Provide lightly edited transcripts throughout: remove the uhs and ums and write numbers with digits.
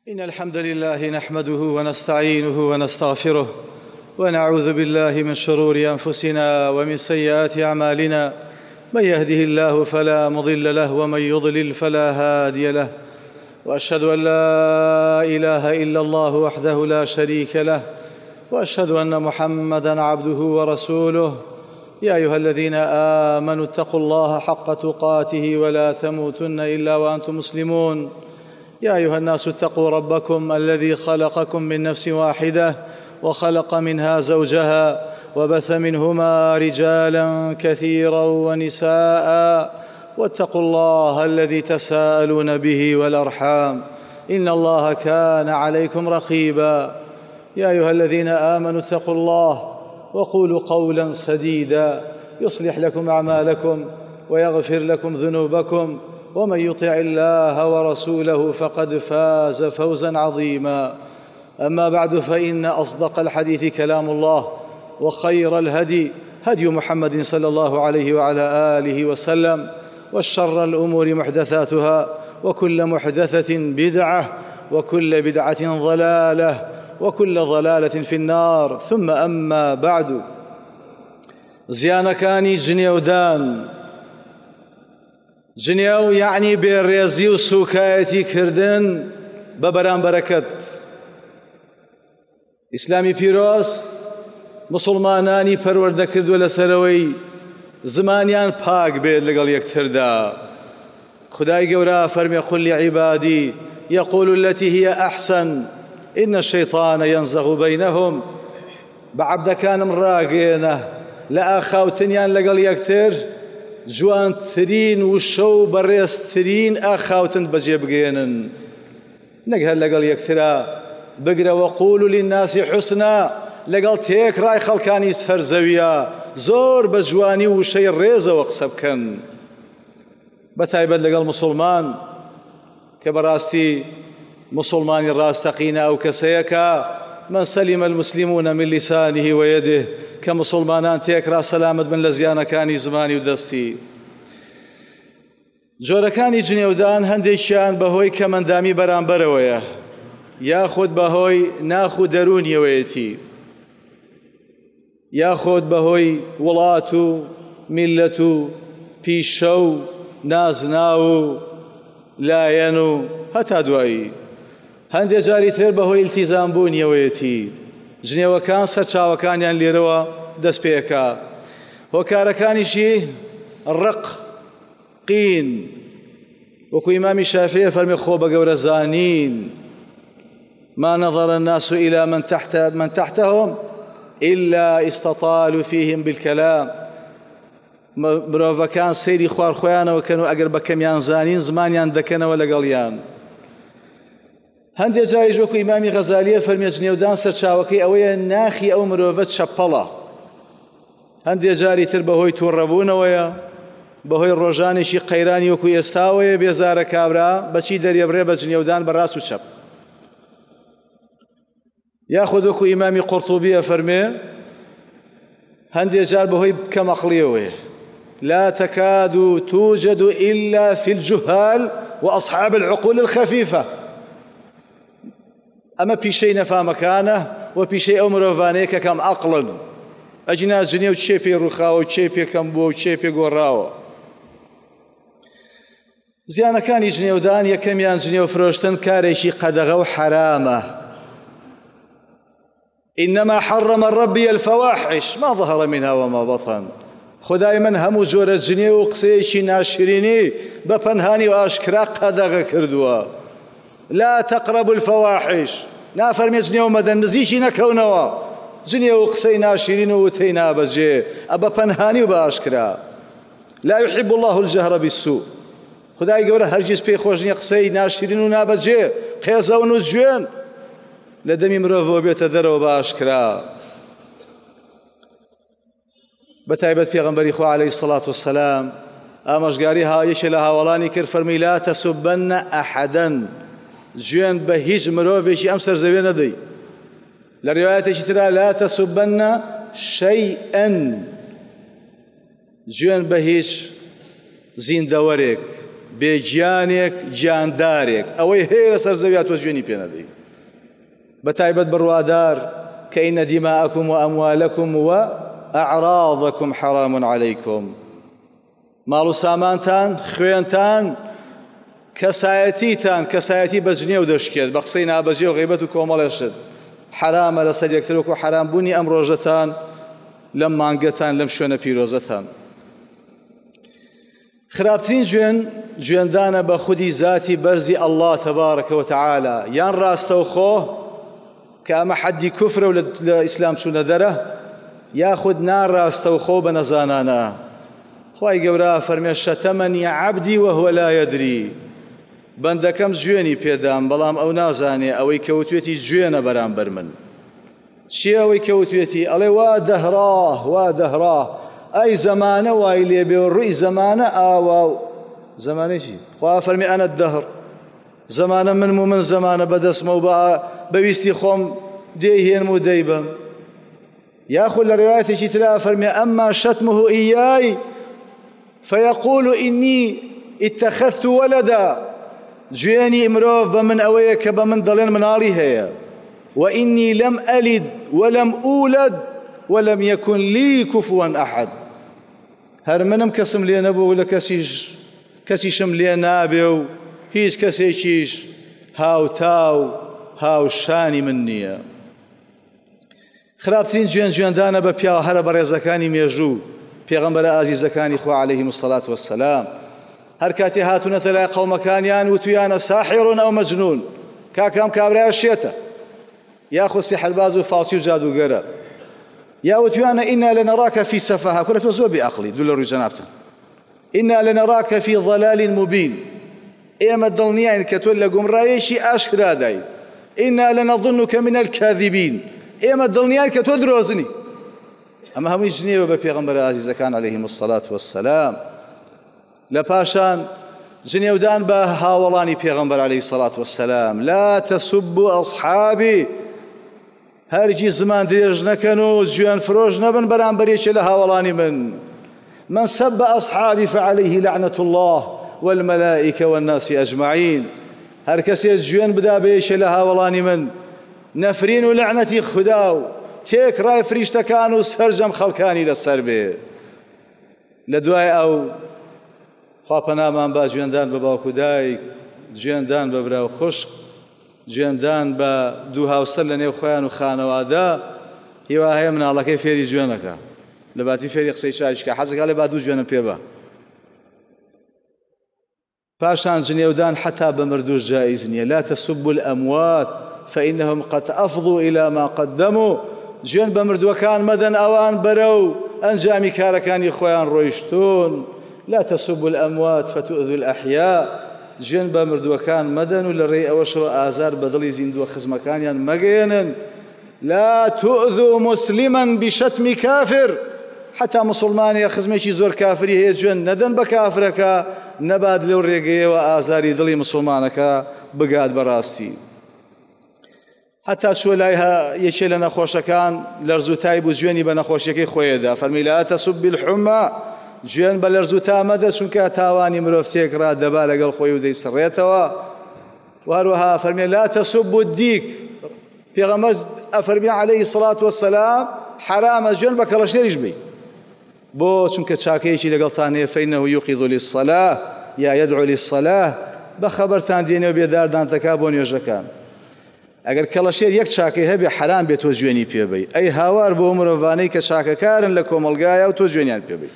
إن الحمد لله نحمده ونستعينه ونستغفره ونعوذ بالله من شرور أنفسنا ومن سيئات أعمالنا. من يهده الله فلا مضل له ومن يضلل فلا هادي له، وأشهد أن لا إله إلا الله وحده لا شريك له، وأشهد أن محمدًا عبده ورسوله. يا أيها الذين آمنوا اتقوا الله حق تقاته ولا تموتن إلا وأنتم مسلمون. يا أيها الناس اتقوا ربكم الذي خلقكم من نفس واحدة وخلق منها زوجها وبث منهما رجالا كثيرا ونساء، واتقوا الله الذي تساءلون به والأرحام إن الله كان عليكم رقيبا. يا أيها الذين آمنوا اتقوا الله وقولوا قولا سديدا يصلح لكم أعمالكم ويغفر لكم ذنوبكم، ومن يطع الله ورسوله فقد فاز فوزا عظيما. أما بعد، فإن أصدق الحديث كلام الله، وخير الهدي هدي محمد صلى الله عليه وعلى آله وسلم، والشر الأمور محدثاتها، وكل محدثة بدعة، وكل بدعة ضلالة، وكل ضلالة في النار. ثم أما بعد، زیانەکانی جنێودان، جنێو یعنی بێڕێزی و سوکایەتی کردن بە بەرامبەرەکەت. ئیسلامی پیرۆز مسلمانانی پەروەردە کردووە لەسەرەوەی زمانیان پاک بێت لەگەڵ یەکتردا. خدای گەورە فەرمێ: قل لعبادی يقول التي هي أحسن إن الشيطان ينزغ بينهم. بەعەبدەکانم ڕاگەێنە لە ئاخاوتنیان لەگەڵ یەکتر جوانترین وشە و بەڕێزترین ئاخاوتن بەجێ بگێنن، نەک هەر لەگەڵ یەکترا بگرە وەقولوا للناس حوسنا، لەگەڵ تێکڕای خەڵکانی سەرزەویە زۆر بە جوانی وشەی ڕێزەوە قسە بکەن، بەتایبەت لەگەڵ مسلمان کە بەڕاستی مسلمانی ڕاستەقینە ئەو کەسەیەکە من سلم المسلمون من لسانه ويده، کە مسلمانان تێکرا سەلامت بن لە زیانەکانی زمانی و دەستی. جۆرەکانی جنێودان هەندێکیان بەهۆی کەمەندامی بەرامبەرەوەیە، یاخود بەهۆی ناخ و دەرونیەوەیەتی، یاخود بەهۆی وڵات و میلەت و پیشە و نازناو و لایەن و هەتا دوایی. هەندێک جاری تر بەهۆی ئیلتیزام بوونیەوەیەتی، جنێوەکان سەرچاوەکانیان لێرەوە دەست پێەکە. هۆکارەکانیشی ڕق قین، وەکو ئیمامی شافعی فەرمێ: خۆ بە گەورە زانین ما نظر الناس إلى من تحتهم إلا استطالوا فيهم بالكلام. مرۆڤەکان سەیری خوارخۆیانەوە کەن و ئەگەر بە کەمیان زانین زمانیان دەکەنەوە لەگەڵیان. هەندێک جاریش وەکو ئیمامی غەزالیە فەرمێ: جنێودان سەرچاوەکەی ئەوەیە ناخی ئەو مرۆڤە چەپەڵە. هەندێک جاری تر بەهۆی تووڕەبوونەوەیە، بەهۆی ڕۆژانێکی قەیرانی وەکو ئێستاوەیە بێزارە کابرا بەچی دەریێبڕێ بە جنێودان بەڕاست و چەپ. یاخود وەکو ئیمامی قورتوبیە فەرمێ: هەندێک جار بەهۆی کەمەقڵیەوەیە، لا تكاد توجد إلا في الجهال وأصحاب العقول الخفيفة. ئەمە پیشەی نەفامەکانە و پیشەی ئەو مرۆڤانەیە کە کەم عەقڵن، ئەجینا جنێو چێ پێی ڕووخاوە و چێ پێکەم بووە و چێ پێ گۆڕاوە. زیانەکانی جنێودان یەکەمیان جنێو فرۆشتن کارێکی قەدەغە و حرامە. إنما حرم ربي الفواحش ما ظهر منها وما بطن. خدای من هەموو جۆرە جنێ و قسەیەکی ناشرینی بە پەنهانی و ئاشکرا قەدەغە کردووە. لا تقربوا الفواحش، نافەرمێ جنێو مەدەن نزیکی نەکەونەوە، جنێ و قسەی ناشرین و وتەی نابەجێ بە پەنهانی و بە ئاشکرا. لا يحب الله الجهر بالسوء. خدای گەورە هەرگیز پێی خۆش نییە قسەی ناشرین و نابەجێ قێزەون و جوێن لە دەمی مرۆڤەوە بێتە دەرەوە بە ئاشکرا. بەتایبەت پێغەمبەری خوا عەلەیهی سەڵات وەسەلام ئامۆژگاری یەکێ لە هاوڵانی کرد، فەرمی: لا تەسوبەنە ئەحەدەن، جوێن بە هیچ مرۆڤێکی ئەم سەرزەویە نەدەی. لە ڕیوایەتێکی ترا: لا تەسوبەنە شەیئەن، جوێن بە هیچ زیندەوەرێک، بێگیانێک گیاندارێک ئەوەی هەیە لەسەر زەویا تۆ گوێنی پێ نەدەی بەتایبەت بڕوادار کە ئینە دیماءەکم و ئەموالەکم و ئەعراضەکم حەرام عەلەیکم ماڵ و سامانتان خوێنتان کەسایەتی بەجنێ و دەشکێت بە قسەی نابەجێ و غیبەت و کۆمەڵێشت حرامە لەسەر یەکتر وەکو حرامبوونی ئەم ڕۆژەتان لەم مانگەتان لەم شوێنە پیرۆزەتان خراپترین گوێندانە بە خودی ذاتی بەرزی ئەڵڵا تەبارەکە و تەعالا یان ڕاستەوخۆ کە ئەمە حەدی کوفرە و لە ئیسلام چوونە دەرە یاخود ناڕاستەوخۆ بە نەزانانە خوای گەورە فەرمێ شەتەمەنی عەبدی وەهوە لا یەدری بەندەکەم گوێنی پێدام بەڵام ئەو نازانێ ئەوەی کەوتوێتی گوێنە بەرامبەر من چییە ئەوەی کەوتوێتی ئەڵێ وا دەهڕا ئەی زەمانە وای لێبێ و ڕووی زەمانە ئاوا و زەمانەی چی خوا فەرمی ئەنە دەهڕ زەمانە من زەمانە بەدەستمە و بەویستی خۆم دێهێنم و دەیبم یاخود لە ڕێوایەتێکی ترا فەرمی ئەمما شەتمه ئیای فەیەقول ئینی اتەخەذت وەلەدا گوێنی مرۆڤ بە من ئەوەیە کە بە من دەڵێن مناڵی هەیە وإني لم ألد ولم أولد ولم يكن لي كفوا أحد هەر منم کەسم لێ نەبوو لە کەسیشم لێ نابێ و هیچ کەسێکیش هاوتاو هاوشانی من نییە خراپترین گوێندانە بە پیاوە هەرە بە ڕێزەکانی مێژوو پێغەمبەرە ئازیزەکانی خوا عەلەیهیم الصەلاة وەسسەلام هەر کاتی هاتوونەتە لای قەومەکانیان وتویانە ساحیڕون ئەو مەجنون کاکام کابرایە شێتە یاخود سیحرباز و فاڵسی و جادوگەرە یا وتویانە ئینا لەنەڕاکە فی سەفەهە کورە تۆ زۆر بێعەقڵی دوو لە ڕووی جەنابتان ئینا لەنەڕاکە فی ضەلال مبین ئێمە دڵنیاین کە تۆ لە گومڕاییەکی ئاشکرادای ئینا لەنەظنک من الکاذبین ئێمە دڵنیاین کە تۆ درۆزنی ئەمە هەمووی ژنێوە بە پێغەمبەرە ئازیزەکان عەلەیهیم الصەلاة وەسسەلام لە پاشان جنێودان بە هاوڵانی پێغەمبەر عەلەیهی الصەلاة وەسسەلام لا تەسوبوا ئەصحابی هەرگیز زمان درێژ نەکەن و گوێن فرۆش نەبن بەرامبەرێکی لە هاوڵانی من سب أصحابي فعليه لعنة الله والملائكة والناس أجمعين هەر کەسێ گوێن بدا بێشە لە هاوڵانی من نەفرین و لعنەتی خوددا و تێکڕای فریشتەکان و سەرجەم خەڵکانی لەسەر بێ لە دوای ئەو خواپەنامان با گوێندان بە باوکو دایک گوێندان بە برا و خوشک گوێندان بە دوو هاوسەر لە نێو خۆیان و خانەوادە هیوا هەیە مناڵەکەی فێری گوێنەکە لە باتی فێری قسەی چاویشکە حەزەکە لێ با دوو گوێنە پێ بە پاشان جنێودان حتا بە مردوش جائز نییە لا تسبوا الأموات فإنهم قد أفضوا إلى ما قدموا گوێن بە مردووەکان مەدەن ئەوان بەرەو ئەنجامی کارەکانی خۆیان ڕۆیشتون لا تسبوا الأموات فتؤذوا الأحياء گوێن بە مردووەکان مەدەن و لە ڕێی ئەوەشەوە ئازار بە دڵی زیندووە خزمەکانیان مەگەێنن لا تؤذوا مسلما بشتم كافر حتى مسلمانی خزمێکی زۆر کافری هەیە گوێن نەدەن بە کافرەکە نەبات لەو ڕێگەیەوە ئازاری دڵی مسلمانەکە بگات بەڕاستی حتا چوە لای یەکێ لە نەخۆشەکان لەرزوتای بوو گوێنی بە نەخۆشیەکەی خۆیەدا فەرمی لا تسبوا الحمى گوێن بە لەرزوتا مەدە چونکە تاوانی مرۆڤ تێکڕا دەبا لەگەڵ خۆی و دەیسڕێتەوە وهروەها فەرمی لا تسبوا الدیک پێغەمبەر ئەفەرمی عەلەیهی الصەلاة وەسسەلام حرامە گوێن بە کەڵەشێریش بی بۆ چونکە چاکەیەکی لەگەڵتان هەیە فەإنه يوقظ للصلاة یا يدعو للصلاة بەخەبەرتان دێنێ و بێداردان دەکا بۆ نوێژەکان ئەگەر کەڵەشێر یەک چاکەی هەبێ حرام بێت تۆ گوێنی پێبەی ئەی هاوار بۆ مرۆڤانەی کە چاکەکارن لە کۆمەلگایە و تۆ گوێنیان پێبەی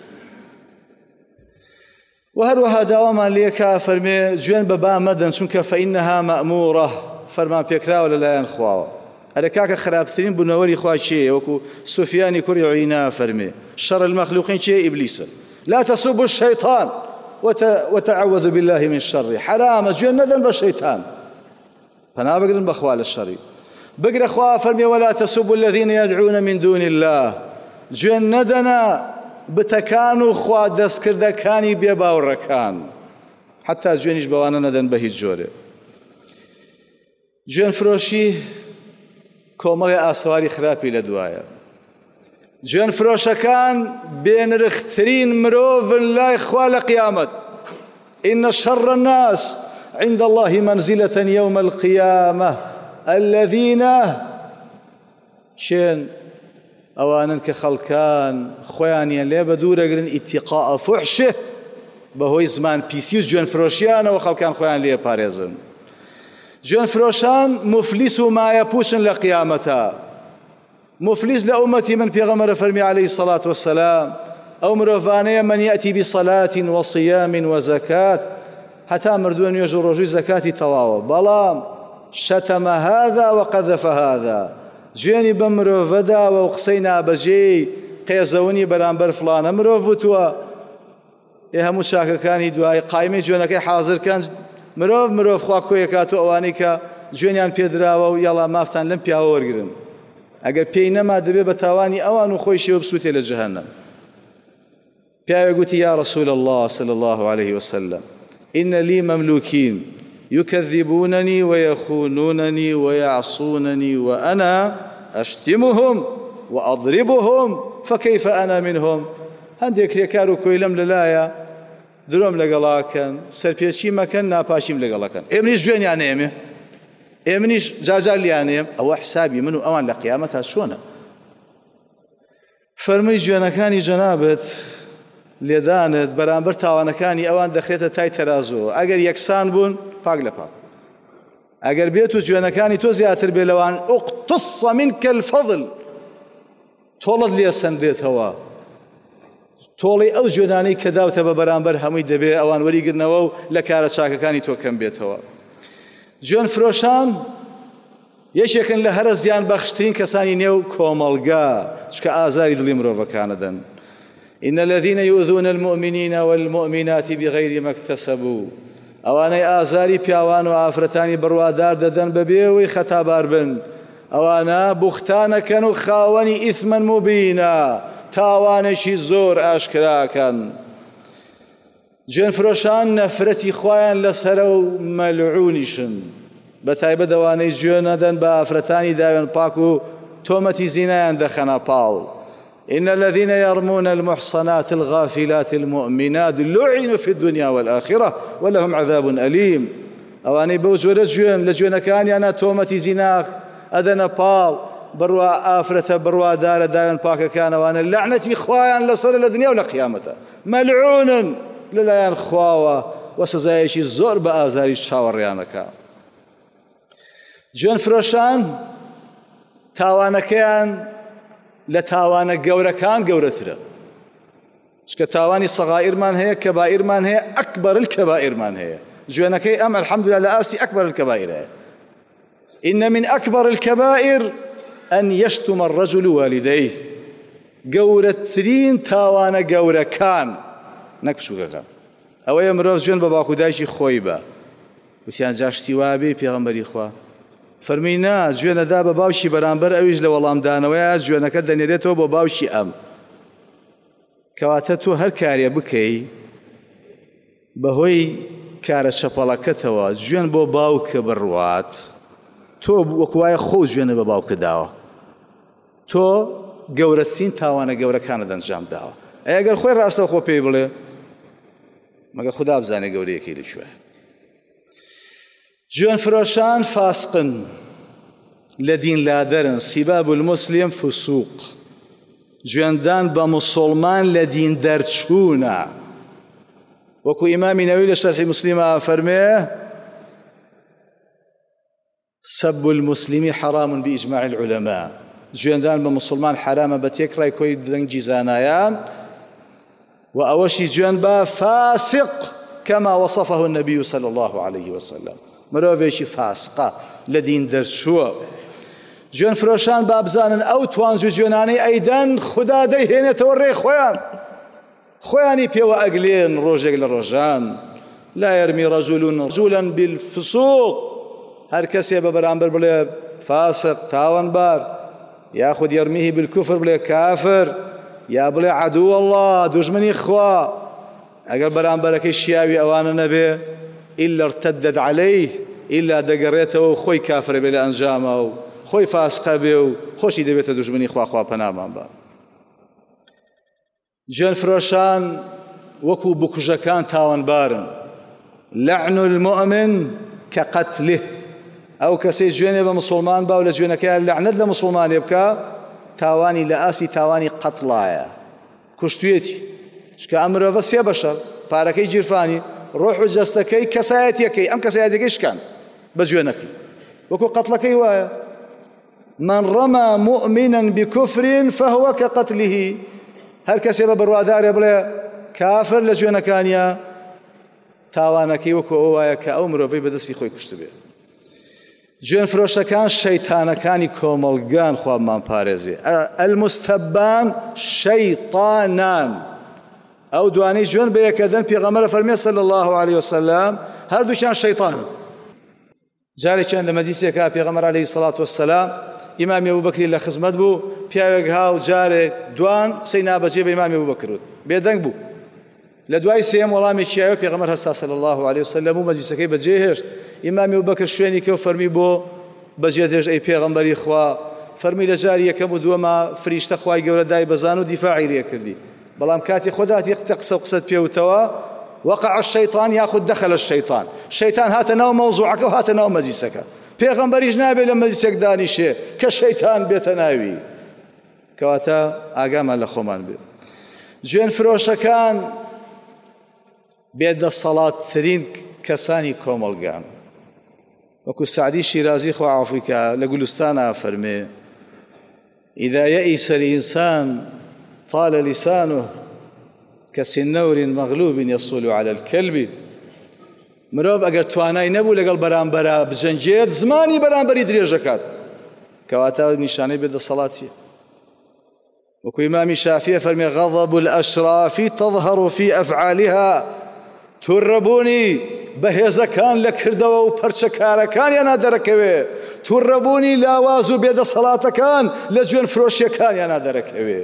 و هەروەها داوامان لێکا فەرمێ گوێن بە با مەدەن چونکە فەئینەها مەئموورە فەرمان پێکراوە لەلایەن خواوە ئەرە کاکە خراپترین بوونەوەری خوا چییە وەکو سوفیانی کوڕی عوینا فەرمێ شەڕ المەخلوقین چییە ئیبلیسە لا تسبوا الشەیطان وتعوذوا بالله من شره حرامە گوێن نەدەن بە شەیطان پەنا بگرن بەخوا لە شەڕی بگرە خوا فەرمێ ولا تسبوا الذين يدعون من دون الله گوێن نەدەنە بتەکان و خوا دەستکردەکانی بێباوڕەکان حتا گوێنیش بەوانە نەدەن بە هیچ جۆرێ گوێن فرۆشی کۆمەڵی ئاسواری خراپی لە دوایە گوێن فرۆشەکان بێنرخترین مرۆڤن لای خوا لە قیامەت إن شر الناس عند الله منزلة يوم القيامة الذين شين ئەوانن کە خەڵکان خۆیانیان لێ بە دوورەگرن ئیتیقاء فحشه بەهۆی زمان پیسی و گوێنفرۆشیانەوە خەڵکان خۆیان لێ پارێزن. گوێنفرۆشان مفلیس و مایەپووچن لە قیامەتە. مفلیس لە ئومەتی من پێغەمبەر فەرمی عەلەیهی سەڵات وەسەلام ئەو مرۆڤانەیە من یەأتی بصلاة وصیام وزەکات هەتا مردووە نوێژ و ڕۆژووی زەکاتی تەواوە، بەڵام شەتەمە هذا وقەذەفە هذا، گوێنی بە مرۆڤەداوە و قسەی نابەجێی قێزەونی بەرامبەر فڵانە مرۆڤ وتووە. هەموو چاکەکانی دوای قایمەی گوێنەکەی حازرکەن، مرۆڤ خوا کۆیەکات و ئەوانەی کە گوێنیان پێدراوە و یاڵا مافتان لەم پیاوە وەرگرن، ئەگەر پێی نەما دەبێ بە تاوانی ئەوان و خۆی شێوە بسووتێ لە جەهەنەم. پیاوێک گوتی یا رسول الله صلى الله عليه وسلم إن لي مملوكين يكذبونني ويخونونني ويعصونني وأنا أشتمهم وأضربهم فكيف أنا منهم. هەندێک کرێکار و کۆی لەم لەلایە درۆم لەگەڵاکەن، سەرپێچی مەکەن، ناپاشیم لەگەڵەکەن، ئێمنیش گوێنیان ئێمێ، ئێمنیش جاجار لیانێم، ئەوە حسابی من و ئەوان لە قیامەتە چۆنە؟ فەرمووی گوێنەکانی جەنابەت لێدانت بەرامبەر تاوانەکانی ئەوان دەخرێتە تای تەرازووە، ئەگەر یەکسان بوون پاک لە پاک، ئەگەر بێت و گوێنەکانی تۆ زیاتر بێ لەوان اقتص منك الفضل، تۆڵت لێ سەندرێتەوە، تۆڵی ئەو گوێنانەی کە داوتە بە بەرامبەر هەمووی دەبێ ئەوان وەریگرنەوە و لە کارە چاکەکانی تۆ کەم بێتەوە. گوێن فرۆشان یەکێکن لە هەرە زیان بەخشترین کەسانی نێو کۆمەڵگا، چکە ئازاری دڵی مرۆڤەکانەدەن. إن الذين يؤذون المؤمنين والمؤمنات بغير ما اكتسبوا، ئەوانەی ئازاری پیاوان و ئافرەتانی بڕوادار دەدەن بەبێەوەی خەتابار بن، ئەوانە بوختانەکەن و خاوەنی ئیثمە مبینە، تاوانێکی زۆر ئاشکراکەن. گوێنفرۆشان نەفرەتی خۆیان لەسەرە و مەلعونیشن، بە تایبەت ئەوانەی گوێ نەدەن بە ئافرەتانی داوێن پاک و تۆمەتی زینایان دەخەنە پاڵ. إن الذين يرمون المحصنات الغافلات المؤمنات لعنوا في الدنيا والآخرة ولهم عذاب أليم. ئەوانەی بەو جۆرە گوێن لە گوێنەکانیانە تۆمەتی زینا ئەدەنە پاڵ، بڕوا ئافرەتە بڕوادارە داوێن پاکەکانەوانە لەعنەتی خوایان لەسەر لە دنیا و لە قیامەتە، مەلعونن لەلایەن خواوە و سزایەکی زۆر بە ئازاری چاوەڕێیانەکە. گوێنفرۆشان تاوانەکەیان لە تاوانە گەورەکان گەورەترە، چکە تاوانی سەغائرمان هەیە، کەبائرمان هەیە، ئەکبەر الکەبائرمان هەیە. گوێنەکەی ئەم الحەمدولله لە ئاستی ئەکبەر الکەبائر هەیە. إن من أكبر الكبائر أن يشتم الرجل والديه، گەورەترین تاوانە گەورەکان نەک بچووکەکان ئەوەیە مرۆڤ گوێن بە باوکو دایکی خۆی بە، وتیان جاشتی وابێ پێغەمبەری خوا فەرمی نا، گوێنەدا بە باوکی بەرامبەر ئەویش لە وەڵامدانەوەیە گوێنەکە دەنێرێتەوە بۆ باوکی ئەم، کەواتە تۆ هەر کارێ بکەی بەهۆی کارە چەپەڵەکەتەوە گوێن بۆ باوکە بڕوات، تۆ وەکوایە خۆ گوێنە بە باوکە داوە، تۆ گەورەترین تاوانە گەورەکانت ئەنجام داوە. ئەگەر خۆی ڕاستە خۆ پێی بڵێ مەگە خوددا بزانێ گەورەیەکەی لەکوێ. گوێنفرۆشان فاسقن، لە دین لادەرن، سیباب المسلم فسوق، گوێندان بە موسڵمان لە دین دەرچوونە، وەکو ئیمامی نەووی لە شەرحی موسلیمە فەرمێ سب المسلمی حرام بإجماع العلماء، گوێندان بە موسڵمان حرامە بە تێکڕای کۆی دەنگی زانایان، و ئەوەشی گوێن بە فاسق كما وصفه النبي صلى الله عليه وسلم، مرۆڤێکی فاسقە لە دین دەرچووە. گوێنفرۆشان با بزانن ئەو توانج و گوێنانەی ئەیدەن خوددا دەیهێنێتەوە ڕێی خۆیان، خۆیانی پێوە ئەگلێن ڕۆژێک لە ڕۆژان. لا يرمي رجل رجلا بالفسوق، هەر کەسێ بە بەرامبەر بڵێ فاسق تاوانبار، یاخود يرميه بالكفر بڵێ کافر، یا بڵێ عدو الله دوژمنی خوا، ئەگەر بەرامبەرەکەی شیاوی ئەوانە نەبێ إلا ارتدت عليه، إلا دەگەڕێتەوە و خۆی کافرە بێ لە ئەنجامە و خۆی فاسقە بێ و خۆشی دەبێتە دوژمنی خوا پەنامان بە. گوێنفرۆشان وەکو بکوژەکان تاوانبارن، لعن المؤمن كقتله ئەو کەسەی گوێنێ بە مسڵمان با و لە گوێنەکەیان لەعنەت لە مسڵمانێ بکە تاوانی لە ئاسی تاوانی قەتڵایە، کوشتوێتی. چکە ئەم مرۆڤە سێ بەشە، پارەکەی گیرفانی، ڕۆح و جەستەکەی، کەسایەتیەکەی، ئەم کەسایەتەکەی شکان بە گوێنەکەی، وەکو قەتڵەکەی وایە من رمى مؤمنا بكفر فهو كقتله. هەر کەسێ بە بڕوادارێ بڵێ کافر لە گوێنەکانیە تاوانەکەی وەکو ئەو وایە کە ئەو مرۆڤەی بەدەستی خۆی کوشتبێ. گوێن فرۆشەکان شەیتانەکانی کۆمەڵگان خوابمان پارێزێ. المستەبان شەیطانان. ئەو دوانەی گوێن بە یەکەدەن پێغەمبەر فەرمێ صلی الله علیه وسلم هەردووکیان شەیطانن. جارێکیان لە مەجلیسێکا پێغەمبەر عەلەیهی سەڵات وەسەلام ئیمامی ئەبوبەکری لە خزمەت بوو، پیاوێک هاو جارێک دوان سەی نابەجێ بە ئیمامی ئەبوبەکر وت، بێدەنگ بوو. لە دوای سێم وەڵامێکی ئاوە پێغەمبەر هەستا صلی الله علیه وسلم و مەجلیسەکەی بەجێهێشت. ئیمامی ئەبوبەکر شوێنی کەوت فەرمی بۆ بەجێدێژ ئەی پێغەمبەری خوا، فەرمی لە جاری یەکەم و دووەما فریشتە خوای گەورە دای بەزان و دیفاعی لێ کردی، بەڵام کاتی خۆداتی قسە و قسەت پێوتەوە وقع الشەیطان یاخود دەخەل الشەیطان، شەیطان هاتە ناو مەوزوعەکە و هاتە ناو مەجلیسەکە. پێغەمبەریش نابێت لە مەجلیسێک دانیشێ کە شەیطان بێتە ناوی. کەواتە ئاگامان لە خۆمان بێ. گوێن فرۆشەکان بێدەسەڵاتترین کەسانی کۆمەڵگان، وەکو سعدی شیرازی خوا عەفوی کە لە گولستانە فەرمێ إذا يئس الإنسان طال لسانه كسنور مغلوب يصول على الكلب. مرۆڤ ئەگەر توانای نەبوو لەگەڵ بەرامبەرە بجەنجێت زمانی بەرامبەری درێژەکات، کەواتە نیشانەی بێدەسەڵاتیە. وەکو ئیمامی شافیە فەرمێ غەضب الأشراف تظهر في أفعالها. تووڕەبوونی بەهێزەکان لە کردەوە و پەرچەکارەکانیان دەرەکەوێ، تووڕەبوونی لاواز و بێدەسەڵاتەکان لە گوێن فرۆشیەکانیان دەرەکەوێ.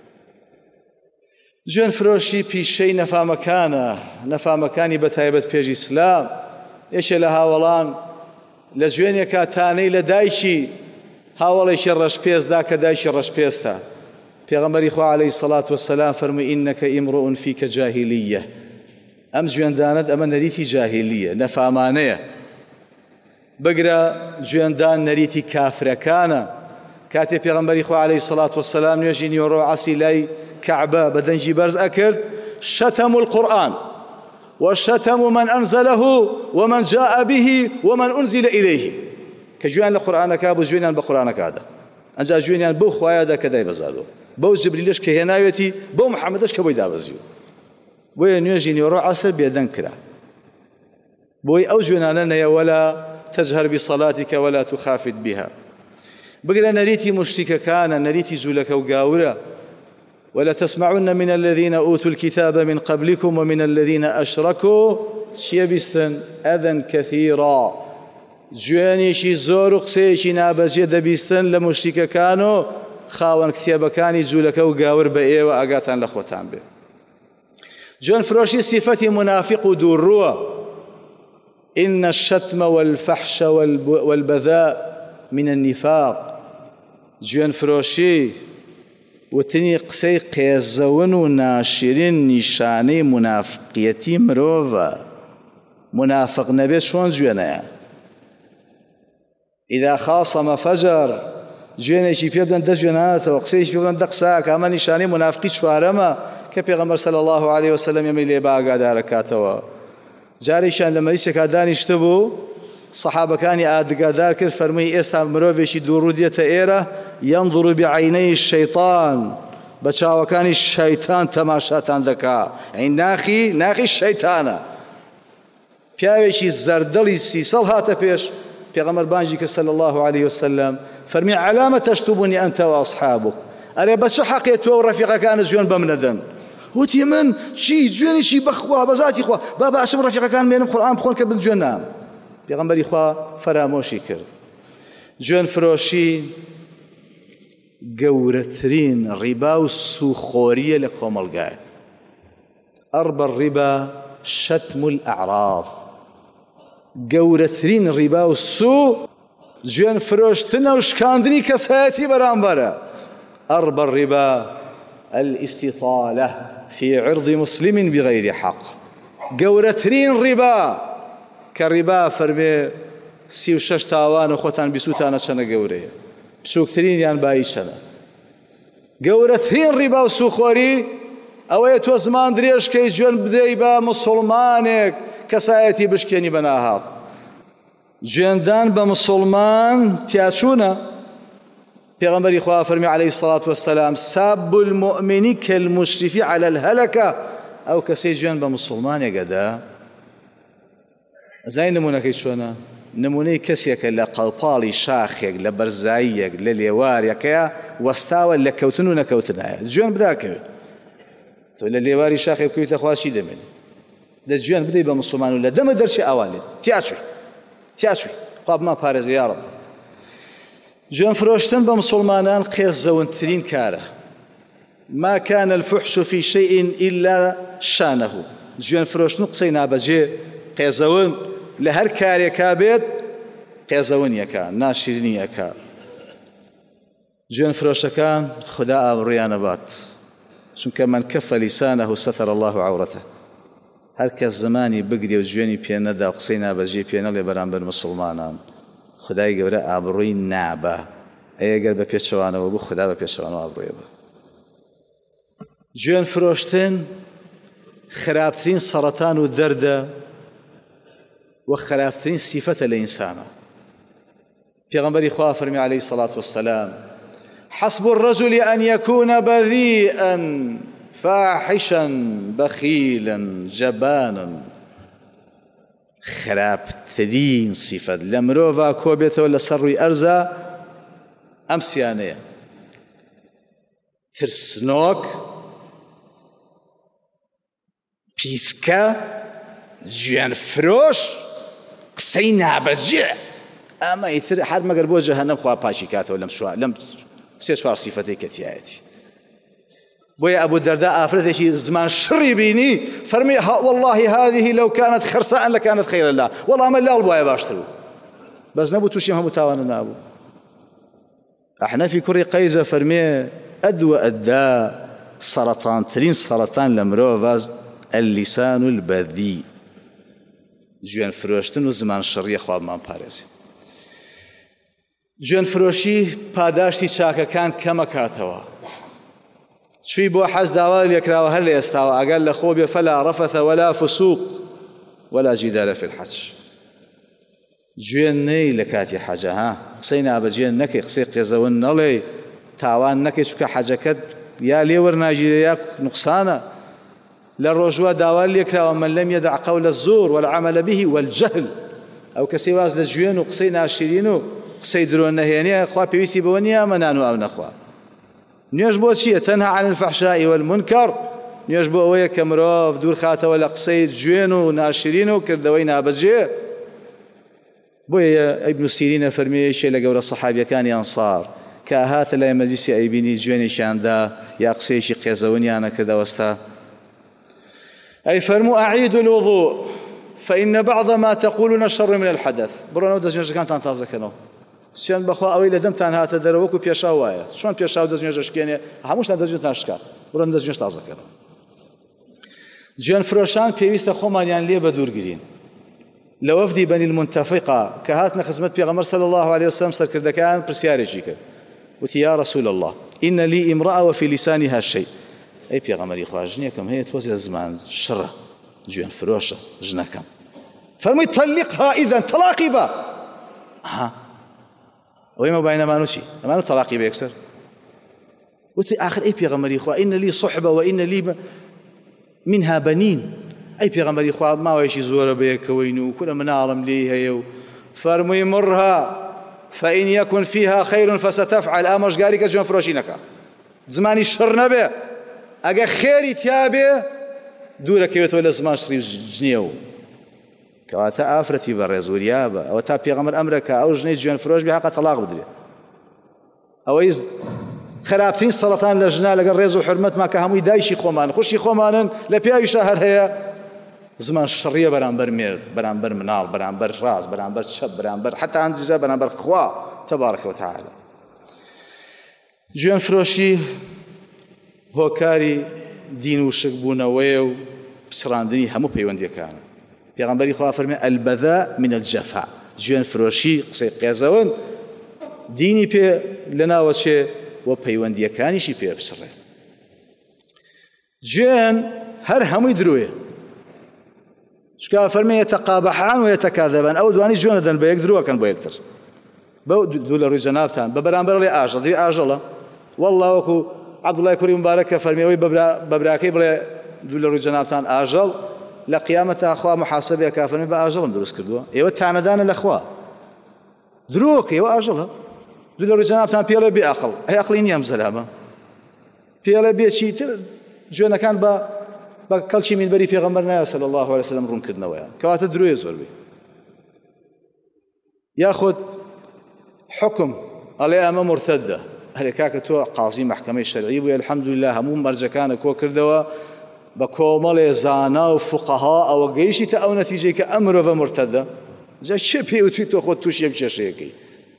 گوێن فرۆشی پیشەی نەفامەکانە، نەفامەکانی بەتایبەت پێش ئیسلام. یەکێ لە هاوڵان لە گوێنێکا تانەی لە دایکی هاوڵێکی ڕەشپێزدا کە دایکی ڕەشپێستە. پێغەمبەری خوا عەلەیهی سەڵات وەسەلام فەرمووی ئینەکە ئیمڕؤن فیکە جاهیلیە. ئەم گوێندانت ئەمە نەریتی جاهیلیە، نەفامانەیە. بگرە گوێندان نەریتی کافرەکانە. کاتێ پێغەمبەری خوا عەلەیهی سەڵات وەسەلام نوێژی نیوەڕۆ عەسی لای کەعبە بە دەنجی بەرز ئەکرد، شەتەموا القورئان وشەتەموا من أنزله ومن جاء به ومن أنزل إليه. کە گوێیان لە قورئانەکە بوو گوێیان بە قورئانەکەدا، ئەنجا گوێیان بەو خوایەدا کە دای بەزارەوە، بەو جبریلش کە هێناوێتی، بەو محەممەدش کە بۆی دابەزیوە. بۆیە نوێژی نیوەڕۆ عەسر بێدەنگ کرا. بۆی ئەو گوێنانە نەیە وەلا تەجهەر بصەلاتیکە وەلا تخافت بها. بگرە نەریتی مشتیکەکانە، نەریتی جوولەکە و گاورە. ولا تسمعن من الذين أوتوا الكتاب من قبلكم ومن الذين أشركوا شيبستن أذى كثيرا. جوانيشي زور قسيشي نابجي دبستن لمشرككانو خاوان كتابكاني جولكا وقاور بأيه وأقاتان لخوتان به. جوان فروشي صفتي منافق دوروا. إن الشتم والفحش والبذاء من النفاق. جوان فروشي وتنی قسەی قێزەون و ناشرین نیشانەی منافقیەتی مرۆڤە. منافق نەبێت چۆن گوێنەیە؟ ئیدا خاصەمە فەجەر، گوێنێکی پێ بدەن دە گوێنانەتەوە، قسەیەکی پێ بدەن دە قسەکە. ئەمە نیشانەی منافقی چوارەمە کە پێغەمبەر صلی الله علیه وسلم ئێمەی لێ ئاگادارەکاتەوە. جارێکیان لە مەجلیسێکا دانیشتە بوو، سەحابەکانی ئاگادار کرد، فەرمووی ئێستا مرۆڤێکی دووڕوو دێتە ئێرە ينظر بعيني الشيطان، بچاوەکانی شەیتان تەماشاتان دەکا. ناخی شەیتانە. پیاوێکی زەردەڵی 30 ساڵ هاتە پێش پێغەمبەر بانگی کرد صلی الله علیه وسلم، فەرمی علامە تەشتوبونی ئەنتە وەئەصحابوک. ئەرێ بە چه حەقێ تۆ و ڕەفیقەکانت گوێن بەم نەدەن؟ وتی من چی گوێنێکی بەخوا بەذاتی خوا با باشم ڕەفیقەکان بێنم قورئان بخۆن کە بگوێن نام. پێغەمبەری خوا فەرامۆشی کرد. گوێن فرۆشی گەورەترین ڕیبا و سوخۆریە لە کۆمەڵگایە. ئەربە ڕیبا شەتم الأعراض. گەورەترین ڕیبا و سو گوێن فرۆشتنە و شکاندنی کەسایەتی بەرامبەرە. ئەربە ڕیبا الاستطالة في عرض مسلم بغير حق. گەورەترین ڕیبا کە ڕیبا فەرمێ 36 تاوان و خۆتان بیسووتانە چەنە گەورەیە، بچووکترینیان بایی چەنە. گەورەترین ڕیبا و سوخۆری ئەوەیە تۆ زمان درێژکەی گوێن بدەی بە موسڵمانێک کەسایەتی بشکێنی بە ناهاق. گوێندان بە موسڵمان تیاچوونە. پێغەمبەری خوا فەرمی عەلەیهی السەڵات وەسسەلام ساب المؤمن كالمشرف على الهلكة، ئەو کەسەی گوێن بە موسڵمانێکەدا. ئەزانین نمونەکەی چۆنە؟ نمونەی کەسێکە لە قەڵپاڵی شاخێک لە بەرزاییەک لە لێوارێکەیە وەستاوە لە کەوتن و نەکەوتنایە. گوێن بداکەوێت. تۆ لە لێواری شاخێک بکەویتە خواشی دەمێنێ. دەست گوێن بدەی بە موسڵمان و لە دەمە دەرچی ئاوالێت تیاچووی خوا بما پارێزە یا ڕەب. گوێن فرۆشتن بە موسڵمانان قێزەونترین کارە. ما كان الفحش في شيء إلا شانه. گوێن فرۆشتن قسەی نابەجێ قێزەون لە هەر کارێکا بێت قێزەونیەکە ناشرینیەکە. گوێن فرۆشەکان خدا ئابڕوویان نەبات، چونکە من کەفە لیسانه ستر الله عورته. هەر کەس زمانی بگرێ و گوێنی پێ نەدا و قسەی نابەجێ پێ نەڵێ بەرامبەر موسڵمانان، خدای گەورە ئابڕووی نابە. ئەگەر بە پێچەوانەوە بوو خدا بە پێچەوانەوە ئابڕووی بە. گوێن فرۆشتن خراپترین سەرەتان و دەردە و خراپترین سیفەتە لە ئینسانە. پێغەمبەری خوا فەرمی عەلەیهی السەڵات وەسسەلام حسب الرجل أن يكون بذيئا فاحشا بخيلا جبانا. خراپترین سیفەت لە مرۆڤ کۆبێتەوە لەسەر ڕووی ئەرزە ئەم سیانەیە: ترسنۆک، پیسکە، گوێن فرۆش، قسەی نابەجێ. ئەمە ئیتر هەر مەگەر بۆ جەهەنەم خوا پاچی کاتەوە لەم سێ چوار سیفەتەی کە تایەتی. بۆیە ئەبوو دەردە ئافرەتێکی زمان شڕی بینی فەرمی والله هذه لو كانت خرساء لكانت خيرا لها. والله ئەمە لاڵ بووایە باشتر بوو، بەس نەبوو تووشی هەموو تاوانە نابوو. ئەحنەفی کوڕی قەیزە فەرمێ ئەدوە ئەددا سەرەتانترین سەرەتان لە مرۆڤ اللسان البذيء. گوێن فرۆشتن و زمان شەڕیە خوا بمان پارێزێ. گوێن فرۆشی پاداشتی چاکەکان کەمەکاتەوە. چووی بۆ حەز داوا لێکراوە هەر لە ئێستاوە ئەگەر لە خۆ بێ فەلا ڕەفەثە وەلا فسوق وەلا جیدالە فی الحەج. گوێن نەی لە کاتی حەجە، ها قسەی نابەجێ نەکەی، قسەی قێزەون نەڵێ، تاوان نەکەی، چونکە حەجەکەت یا لێ وەرناگیرێ یا نوقسانە. لە ڕۆژوە داوا لێکراوە من لەم یەدع قەول الزور والعمل به والجهل. ئەو کەسەی واز لە گوێن و قسەی ناشرین و قسەی درۆ نەهێنێ خوا پێویستی بەوە نییە ئەمە نان و ئاو نەخوا. نوێژ بۆ چییە؟ تەنها عن الفحشاء والمنکر. نوێژ بۆ ئەوەیە کە مرۆڤ دوور خاتەوە لە قسەی گوێن و ناشرین و کردەوەی نابەجێ. بۆیە ئیبن سیرینە فەرمیەیەکێ لە گەورە سەحابیەکانی ئەنسار کە هاتە لای مەجلیسی ئەیبینی گوێنێکیاندا یا قسەیەکی قێزەونیانە کردەوەستا، أي فرموا أعيدوا الوضوء فإن بعض ما تقولون شر من الحدث. برونو دەستنوێژەکان كانت تازەکەنەوە. سوێن بەخوا ئەوەی لە دەمتان هاتە دەرەوە وەکو پێشاو وایە. چۆن پێشاو دەستنوێژەشکێنێ هەمووشتان دەستنوێژتان شکات. برۆن دەستنوێژ تازەکەنەوە. گوێن فرۆشان پێویستە خۆمانیان لێ بە دوورگرین. لە وەفدی بەنی المنتەفقە کە هاتنە خزمەت پێغەمبەر صلی الله عليه وسلم سەرکردەکان پرسیارێکی کرد. وتی یا رسول الله إن لي امرأة وفي لسانها شيء. ئەی پێغەمبەری خوا ژنێکم هەیە تۆزێ زمان شڕە گوێن فرۆشە ژنەکەم. فەرمووی طلقها إذا تەلاقی بە. ئەوەی مەبای نەمانوو چی؟ نەمانوو تەلاقی بە یەکسەر. وتی آخر ئەی پێغەمبەری خوا إن لي صحبة وإن لي منها بنين. ئەی پێغەمبەری خوا ماوەیەکی زۆرە بەیەکەوەین و کورە مناڵم لێی هەیە و فەرمووی مرها فإن يكن فيها خير فستفعل. ئامۆژگاری کە گوێن فرۆشی نەکە، زمانی شڕ نەبێ. ئەگە خێری تیابێ دوورەکەوێتەوە لە زمان شڕی ژنیە و کەواتە ئافرەتی بەڕێز وریابە. ئەوە تا پێغەمبەر ئەمرەکە ئەو ژنەی گوێن فرۆش بێ حەقە تەلاق بدرێ. ئەوەی خراپترین سەڵەتان لە ژنا لەگەڵ ڕێز و حرمەتمان کە هەمووی دایشی خۆمان خوشی خۆمانن لە پیاویشە هەر هەیە زمان شڕیە بەرامبەر مێرد، بەرامبەر مناڵ، بەرامبەر ڕاست، بەرامبەر چەپ، بەرامبەر حتا هەندێکجار بەرامبەر خوا تەبارەکە وتەعالە. گوێن فرۆشی هۆکاری دین و شک بوونەوەیە و پچڕاندنی هەموو پەیوەندیەکانە. پێغەمبەری خوا فەرمێ البەذا من الجەفا جوێن فرۆشی قسەی قێزەون دینی پێ لەناوە چێ وە پەیوەندیەکانیشی پێ بچڕێ جوێن هەر هەمووی درۆیە چکە فەرمێ یەتەقابەحان و یەتەکاذەبان ئەو دوانی جوێنە دەن بە یەک درۆکەن بۆ یەکتر بەو دوو لە ڕووی جەنابتان بە بەرامبەر بڵێ ئاژەڵ دەی ئاژەڵە وەڵڵا وەکو عەبدوڵای کوڕی مبارەکە فەرمیەوەی بە براکەی بڵێ دوو لە ڕووی جەنابتان ئاژەڵ لە قیامەتە خوا محاسەبەیەکا فەرمێ بە ئاژەڵم دروست کردووە ئێوە تانەدانە لە خوا درۆکە ئێوە ئاژەڵە دوو لە ڕووی جەنابتان پێڵێ بێ ئەقڵ ئەی ئەقڵی نییە ئەم زەلامە پێڵێ بێ چیتر جوێنەکان بە کەڵکی مینبەری پێغەمبەر نایە صلی الله علیه وسلم ڕوونکردنەوەیە کەواتە درۆیە زۆربەی یاخود حکم ئەڵێ ئەمە مرتەدە هەرێ کاکە تۆ قازی مەحکەمەی شەرعی بووی الحەمدولله هەموو مەرجەکانە کۆ کردەوە بە کۆمەڵێ زانا و فوقەها ئەوە گەیشتە ئەو نەتیجەی کە ئەم مرۆڤە مرتەدە جا چێ پێوتوی تۆ خۆت تووشی ئەم کێشەیەکەی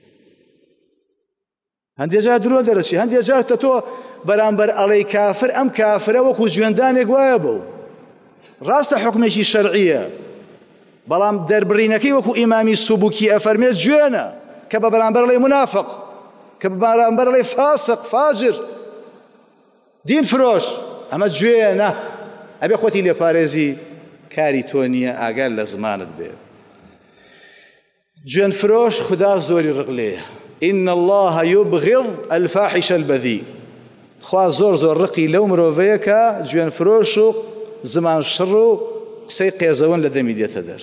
هەندێک جار درۆ دەرەچی هەندێک جار تۆ بەرامبەر ئەڵەی کافر ئەم کافرە وەکو جوێندانێک وایە بوو ڕاستە حکمێکی شەرعیە بەڵام دەربڕینەکەی وەکو ئیمامی سوبوکی ئەفەرمێت جوێنە کە بە بەرامبەر ئەڵەی منافق کە بە بەرامبەر ئەڵەی فاسق فاجر دین فرۆش ئەمە جوێنە ئەبێ خۆتی لێپارێزی کاری تۆ نییە ئاگار لە زمانت بێ جوێن فرۆش خدا زۆری ڕقلەیە إن الله يبغض الفاحش البذيء خوا زۆر ڕقی لەو مرۆڤەیە کە جوێن فرۆش و زمان شڕ و قسەی قێزەون لە دەمی دێتە دەر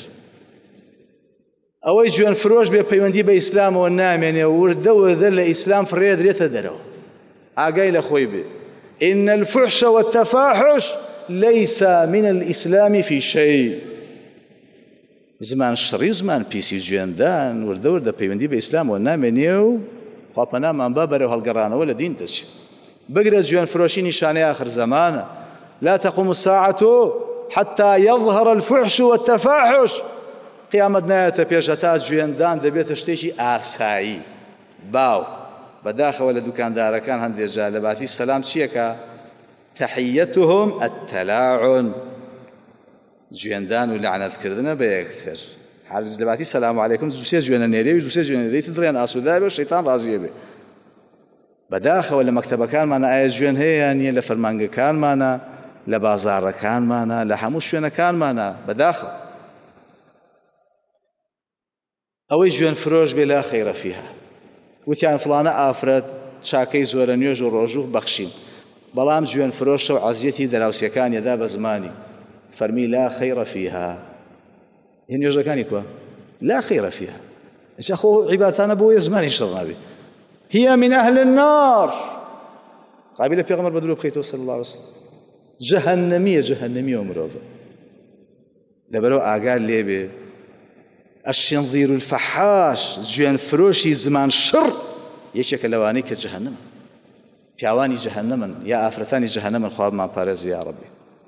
ئەوەی جوێن فرۆش بێ پەیوەندی بە ئیسلامەوە نامێنێ وردە وردە لە ئیسلام فڕێ درێتە دەرەوە ئاگای لە خۆی بێ إن الفحش والتفاحش ليس من الإسلام في شيء زمان شڕی زمان پیسی جوێندان وردە وردە پەیوەندی بە ئیسلامەوە نامێنێ و خواپەنامان با بەرەو هەڵگەڕانەوە لە دین دەچێت بگرە جوێن فرۆشی نیشانەی آخر زمانە لا تقوم الساعة حتى يظهر الفحش والتفاحش قیامەت نایەتە پێش هەتا جوێندان دەبێتە شتێکی ئاسایی باو بەداخەوە لە دوکاندارەکان هەندێک جار لە باتی سەلام چیەکە تەحیەتهم التەلاعن جوێندان و لعنەتکردنە بە یەکتر حاجز لە باتی سەلام عەلەیکم دووسێ جوێنە نێرێوی دووسێ جوێنە نێرێتی دڕیان ئاسوودا بێ و شەیتان ڕازیە بێ بەداخەوە لە مەکتەبەکانمانە ئایا جوێن هەیە یان نییە لە فەرمانگەکانمانە لە بازاڕەکانمانە لە هەموو شوێنەکانمانە بەداخەوە ئەوەی جوێن فرۆش بێ لا خەیرە فیها وتیان فڵانە ئافرەت چاکەی زۆرە نوێژ و ڕۆژوو بەخشین بەڵام جوێن فرۆشە و عەزیەتی دەراوسیەکانیەدا بە زمانی فەرمی لا خەیرە فیها هێ نوێژەکانی کووە لا خەیرە فیها ئەجا خۆ عیباتانە بۆ یە زمانی شەڕ نابێ هي من أهل النار قابلة پیغمبر بدرو بخيته صلى الله عليه وسلم جهنمية ومروفة لبرو آقال ليبي الشنظير الفحاش جوان فروشي زمان شر يشك لواني كجهنم پیاوانی جهنمن یا ئافرەتانی جهنمن خواب ما پارێز یا ربی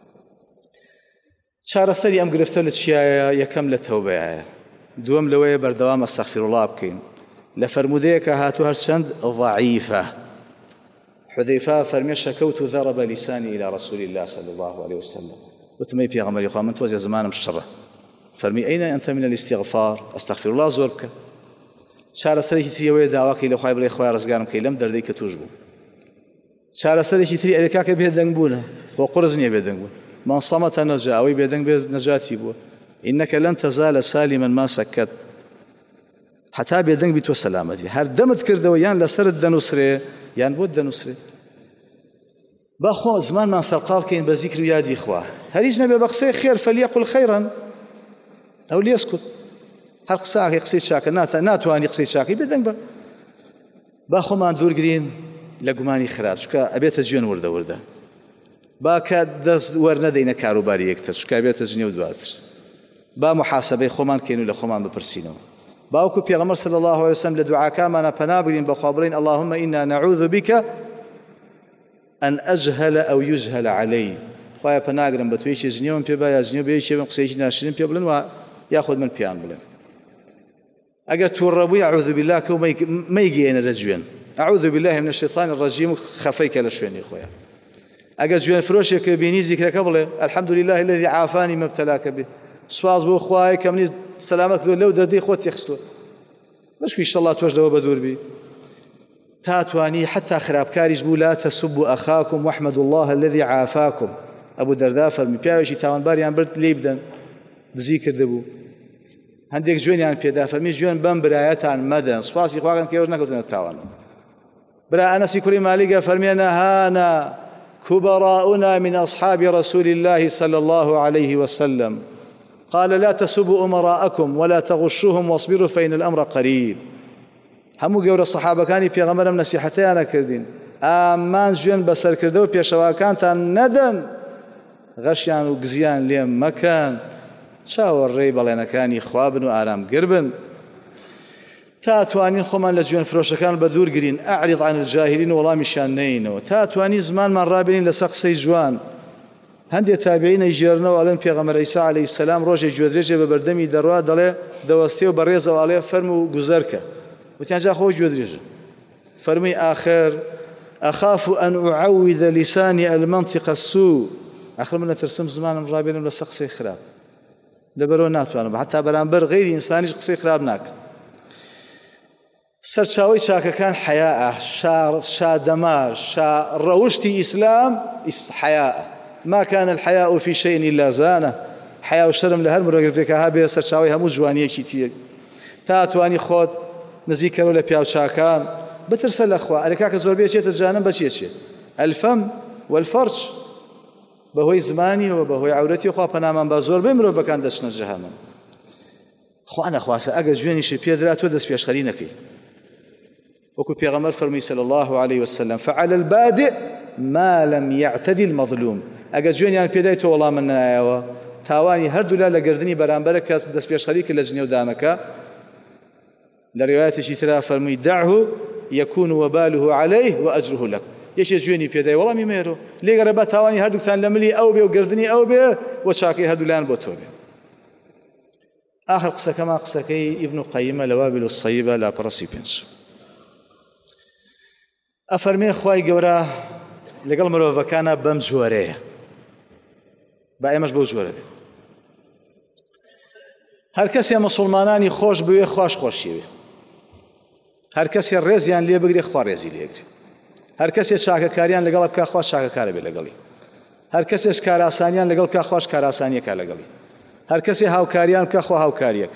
چارەسەری ئەم گرفتە لە چیایە یەکەم لە تەوبەیە دووەم لەوەیە بەردەوام ئەستەغفیرڵڵاه بکەین لە فەرمودەیەکە هاتوو هەرچەند ضعیفە حودەیفە فەرمێ شەکەوت ضرب لسانی إلى رسول الله صلى الله عليه وسلم وتمەی پێغەمبەری خوا من تۆزێ زمانم شڕە فەرمی ئەینە ئەنتە من الاستیغفار ئەستەغفیرڵڵاه زۆر بکە چارەسەرێکی تریەوەیە داواکەی لە خوای بڵێ خوای ڕزگارم کەی لەم دەردەی کە توش بوو چارەسەرێکی تری ئەرێکاکە بێدەنگ بوونە خۆ قورس نییە بێدەنگ بوون من صمت نجا ئەوەی بێدەنگ بێ نەجاتی بووە إنك لن تزال سالما ما سكت حتا بێدەنگ بی تۆ سەلامەتی هەر دەمت کردەوە یان لەسەرت دەنووسرێ یان بۆت دەنووسرێ با خۆ زمانمان سەرقاڵ کەین بە زیکر و یادی خوا هەریش نەبێ بە قسەی خێر فەلیەقل خەیرەن ئەو لێسکوت هەر قساکەی قسەی چاکە ناتوانی قسەی چاکەی بێدەنگ بە با خۆمان دوورگرین لە گومانی خراپ چکە ئەبێتە جوێن وردە وردە با کە دەست وەرنەدەینە کاروباری یەکتر چکە ئەبێتە جنێ و دواتر با محاسبەی خۆمان کەین و لە خۆمان بپرسینەوە باوکو پێغەمبەر صلی الله علیه وسلم لە دوعاکانمانە پەنا بگرین بەخوا بڵێین اللهم إنا نعوذ بك أن أجهل أو يجهل علي خوایە پەناگرم بە توی جنێوم پێ با یا جنێو بێ شێوم قسەیەکی ناشرین پێ بڵێن و یاخود من پێیان بڵێن ئەگەر تووڕەبووی ئەعوذ بالله کە مەیگەێنە لە جوێن أعوذ بالله من الشيطان الرجيم خەفەیکە لە شوێنی خۆیان ئەگەر جوێن فرۆشێکە بینی زیکرەکە بڵێ الحمد لله الذي عافاني ما ابتلاك به سواز بۆ خوای کە منی سەلامەت کردو لەو دەردەی خۆت تێخستووە بەشکی ئینشەڵڵا تۆش لەوە بە دووربی تا توانی حتا خراپکاریش بوو لا تسبوا ئەخاکم واحمدوا الله الذي عافاكم ئەبوو دەردا فەرمی پیاوێکی تاوانباریان برد لێی بدەن دزی کردبوو هەندێک جوێنیان پێدا فەرمی جوێن بەم برایەتان مەدەن سوپاسی خواکەن کە ئێوەش نەکەوتنە تاوانەوە برا ئەنەسی کوڕی مالیکە فەرمیە نەهانا كبراؤنا من أصحاب رسول الله صلى الله عليه وسلم قال لا تسبوا أمراءكم ولا تغشوهم واصبروا فإن الأمر قريب هەموو گەورە سەحابەکانی پێغەمبەرم نەسیحەتیانە کردین ئامان ژوێن بەسەرکردە و پێشەواکانتان نەدەن غەشیان و گزیان لێم مەکەن چاوەڕێی بەڵێنەکانی خوا بن و ئارامگر بن تا توانین خۆمان لە جوێن فرۆشەکان بە دوور گرین ئەعریض عن الجاهلین وەڵامیشیان نەینەوە تا توانی زمانمان ڕابێنین لەسەر قسەی جوان هەندێک تابعین ئەیژێڕنەوە ئەڵێن پێغەمبەر عیسی عەلەیهی سەلام ڕۆژێک گوێدرێژێ بە بەردەمی دەڕوا دەڵێ دەوەستێ و بەڕێزەوە ئەڵێ فەرم و گوزەرکە وتیان جا خۆی گوێدرێژە فەرمی ئاخر أخاف أن أعوذ لساني المنطق السوء آخر من ترسم زمانم ڕابێنم لەسەر قسەی خراپ لەبەرەوە ناتوانم حتا بەرامبەر غەیری ئینسانیش قسەی خراپ ناکەم سەرچاوەی چاکەکان حەیاءە شادەمار ڕەوشتی ئیسلام حەیاءە ما كان الحياء في شيء إلا زانه حیا و شەرم لە هەر مرۆڤێکا هەبێ سەرچاوەی هەموو جوانیەکی تیەک تا توانی خۆت نزیکەوە لە پیاوچاکان بترسە لەخوا ئەرێکا کە زۆربەی چێتە جانم بەچێ چێت الفەم والفەرج بەهۆی زمانیەوە بەهۆی عەورەتی خوا پەنامان با زۆربەی مرۆڤەکان دەچنە جەهەنەم خوا نەخواسە ئەگەر جوێنیشی پێدرا تۆ دەست پێشخەری نەکەی وەکو پێغەمبەر فەرمووی صلی الله عليه وسلم فعلى البادئ ما لم يعتدي المظلوم ئەگەر جوێنیان پێدای تۆ وەڵام من نایەوە تاوانی هەردوو لا لە گردنی بەرامبەرە کەس دەست پێشخەری کرد لە جنێودانەکە لە ڕیوایەتێکی ترا فەرمووی دعه يكون وباله عليه وأجره لك یەکێ جوێنی پێدای وەڵامی مێرۆ لێگەڕێ بە تاوانی هەردووکتان لە ملی ئەو بێ و گردنی ئەو بێ و چاکەی هەردوو لایان بۆ تۆ بێ آخر قسەکەمان قسەکەی ئیبن قەییمە لە وابل الصەیبە لاپەڕەسی پێنج ئەفەرمێ خوای گەورە لەگەڵ مرۆڤەکانە بەم جۆرەیە با ئێمەش بەو جۆرە بێ هەر کەسێ مسلمانانی خۆش بوێ خوش خۆشیوێ هەر کەسێ ڕێزیان لێ بگرێ خوا ڕێزی لێگرێ هەر کەسێ چاکەکاریان لەگەڵ بکە خوا چاکەکارە بێ لەگەڵی هەر کەسێش کاراسانیان لەگەڵ بکە خوش کاراسانیەکە لەگەڵی هەر کەسێ هاوکاریان بکە خوا هاوکاریەک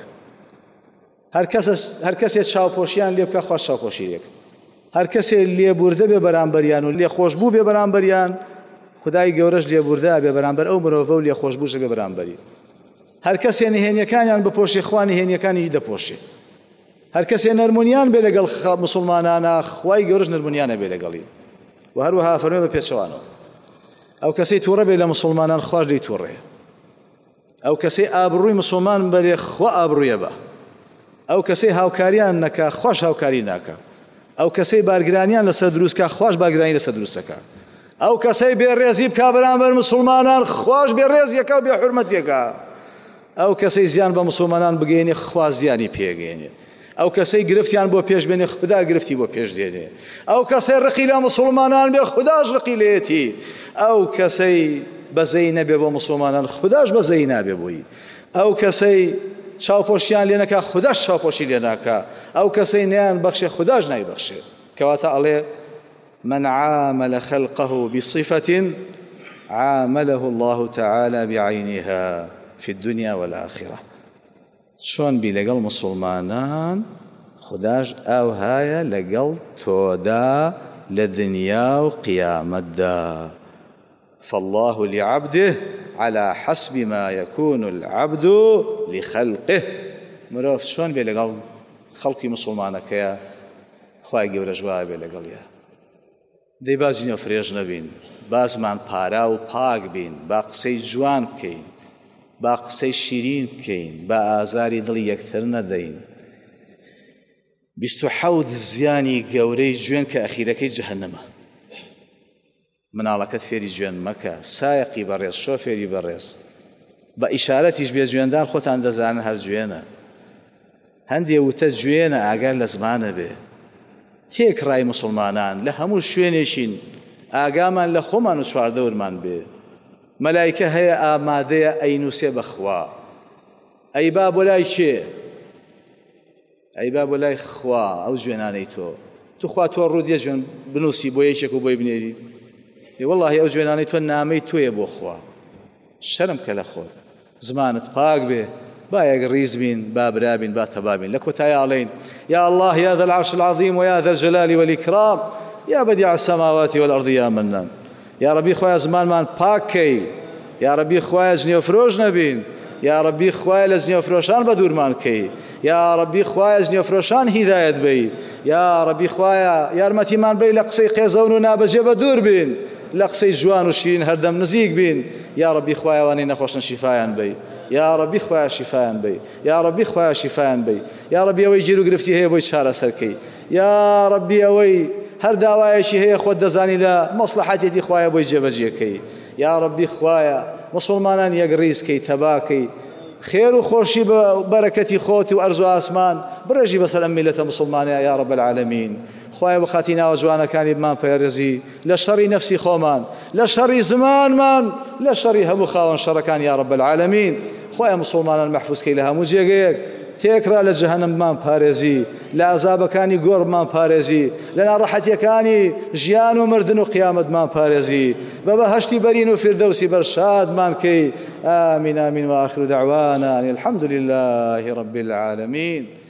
هەر کەسێ چاوپۆشیان لێ بکە خوا چاوپۆشیەک هەر کەسێ لێبوردە بێ بەرامبەریان و لێخۆشبوو بێ بەرامبەریان خدای گەورەش لێبوردە بێ بەرامبەر ئەو مرۆڤە و لێخۆشبووش بێ بەرامبەری هەر کەسێ نهێنیەکانیان بپۆشێ خوا نهێنیەکانی دەپۆشێ هەر کەسێ نەرمونیان بێ لەگەڵ مسلمانانە خوای گەورەش نەرمونیانە بێ لەگەڵی و هەروەها فەرمێ بە پێچەوانەوە ئەو کەسەی تووڕە بێ لە مسلمانان خوش دەی تووڕێ ئەو کەسەی ئابڕووی مسلمان بەرێ خوا ئابڕوویە بە ئەو کەسەی هاوکاریان نەکا خوش هاوکاری ناکە ئەو کەسەی بارگرانیان لەسەر دروستکە خوش بارگرانی لەسەر دروستەکە ئەو کەسەی بێڕێزی بکا بەرامبەر مسلمانان خوش بێڕێزیەکە و بێحورمەتیەکە ئەو کەسەی زیان بە مسلمانان بگەێنێ خوا زیانی پێگەێنێ ئەو کەسەی گرفتیان بۆ پێش بێنێ خدا گرفتی بۆ پێش دێنێ ئەو کەسەی ڕقی لە مسلمانان بێ خداش ڕقی لێتی ئەو کەسەی بەزەی نەبێ بۆ مسلمانان خداش بەزەی نابێ بووی ئەو کەسەی چاوپۆشیان لێ نەکا خداش چاوپۆشی لێ ناکا ئەو کەسەی نیان بەخشێ خداش نایبەخشێ کەواتە ئەڵێ من عامل خلقه بصفة عامله الله تعالى بعينها في الدنيا والآخرة شون بي لقل مسلمانان خداش أو هاي لقل تودا للدنيا وقيامة دا فالله لعبده على حسب ما يكون العبد لخلقه مروف شون بي لقل خلقي مسلمانك يا خواهي قبل جواب بي لقل يا دەی بازینەوە فرێژ نەبین بازمان پارا و پاک بین با قسەی جوان بکەین با قسەی شیرین بکەین با ئازاری دڵی یەکتر نەدەین 27 زیانی گەورەی جوێن کە ئەخیرەکەی جەهەنەمە مناڵەکەت فێری جوێن مەکە سایەقی بەڕێز شۆفێری بەڕێز بە ئیشارەتیش بێ جوێندان خۆتان دەزانن هەر جوێنە هەندێ وتە جوێنە ئاگار لە زمانە بێ تێک ڕای مسلمانان لە هەموو شوێنێشین ئاگامان لە خۆمان و چواردەورمان بێ مەلایکە هەیە ئامادەیە ئەینووسێ بەخوا ئەی با بۆ لای کێ؟ ئەی با بۆ لای خوا ئەو جوێنانەی تۆ خوا تۆ ڕوودێ جوێن بنووسی بۆ یەکێک و بۆی بنێری وەڵڵاهی ئەو جوێنانەی تۆ نامەی تۆیە بۆ خوا شەرم کە لە خۆت زمانت پاک بێ با یەک ڕیز بین با برابین با تەبابین لە کۆتایی ئاڵێین یا الله يا ذا العرش العظيم ويا ذا الجلال والإكرام يا بديع السماوات والأرض يا منان يا ربي خوايا زمانمان پاکەی یا ربی خوایە زنیێ و فرۆش نەبین یا ربی خوایە لە زنیێ و فرۆشان بە دوورمان کەی یا ربی خوایە زنیێ و فرۆشان هیدایەت بی یا ربی خوایە یارمەتیمان بی لە قسەی قێزەون و نابەجێ بە دوور بین لە قسەی جوان و شیرین هەردەم نزیک بین یا ربی خوایە وانەی نەخۆشن شیفایان بی یا ربی خوایە شیفایان بی یا ربی خوایە شیفایان بی یا ربی ئەوەی گیر و گرفتی هەیە بۆی چارەسەرکەی یا ربی ئەوەی هەر داوایەکی هەیە خۆت دەزانی لە مەسلحەتێتی خوایە بۆی جێبەجێکەی یا ربی خوایە مسلمانان یەک ڕیزکەی تەباکەی خێر و خۆشی بە بەرەکەتی خۆت و ئەرز و ئاسمان بڕێژی بەسەر ئەم میلەتە مسلمانەیە یا رب العالمین خوایە بەخاتی ناوە جوانەکانی بمان پەیڕێزی لە شەڕی نەفسی خۆمان لە شەڕی زمانمان لە شەڕی هەموو خاوەن شەڕەکان یا رب العالمین خوایە مسلمانان مەحفوظکەی لە هەموو جێگەیەک تێکرا لە جەهەنەممان پارێزی لە عەزابەکانی گۆڕمان پارێزی لە ناڕەحەتیەکانی ژیان و مردن و قیامەتمان پارێزی بە بەهەشتی بەرین و فردەوسی بەرشادمان کەی آمین آمین و آخر دعوانا الحمد لله رب العالمين